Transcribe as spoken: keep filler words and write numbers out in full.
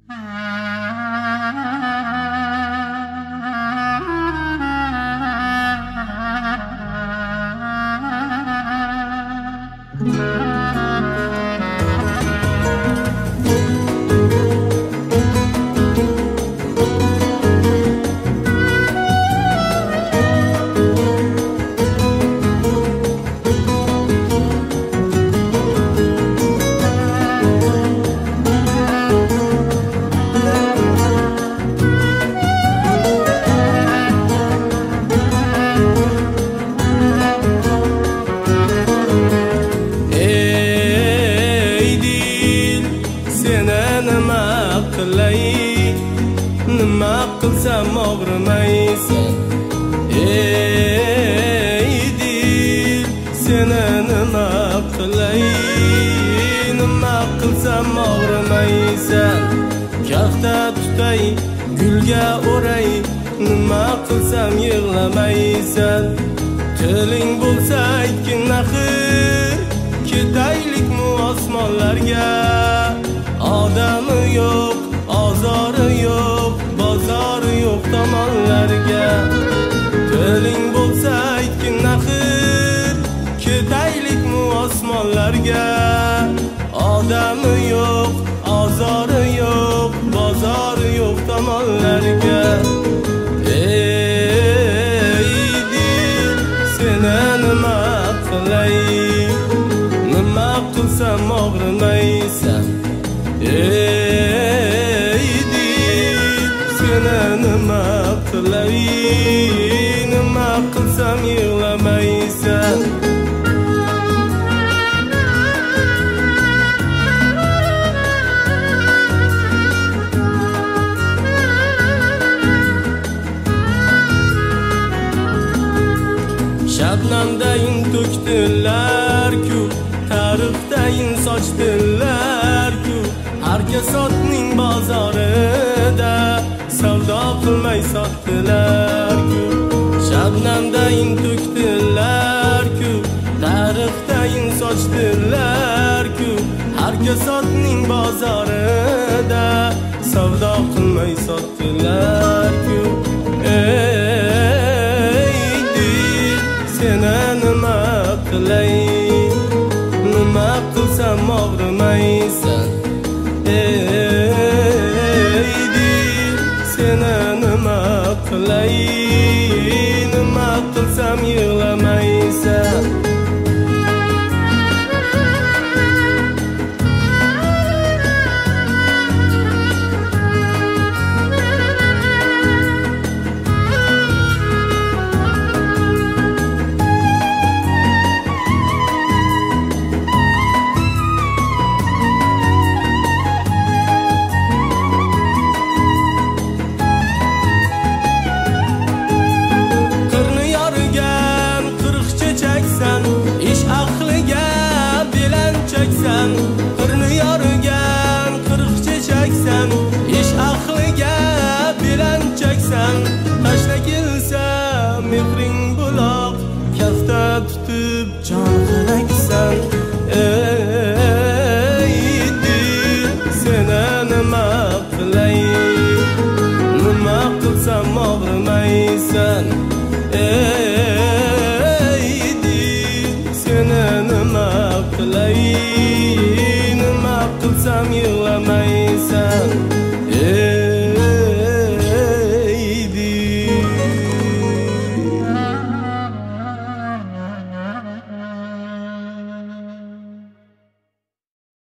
Nima qilsam og'rimaysan ey dil, seni nima qilay, nima qilsam og'rimaysan. Kafta tutay, gulga o'ray, nima qilsam yig'lamaysan. Tiling bo'lsa aytgin axir, ketaylikmi osmonlarga. Odami yo'q, ozori yo'q, bozori yo'q tomonlarga. Tiling bo'lsa aytgin axir, ketaylikmi osmonlarga. Odami yo'q, ozori yo'q, bozori yo'q tomonlarga. Ey dil, seni nima qilay, nima qilsam og'rimaysan. Ey dil, seni nima qilay, nima qilsam yig'lamaysan. Shabnamdayin to'kdilar-ku, tarixdayin sochdilar-ku. Har kasotning bozorida savdo qilmay sotdilar-ku. Shabnamdayin to'kdilar-ku, tarixdayin sochdilar-ku. Har kasotning bozorida savdo qilmay sotdilar.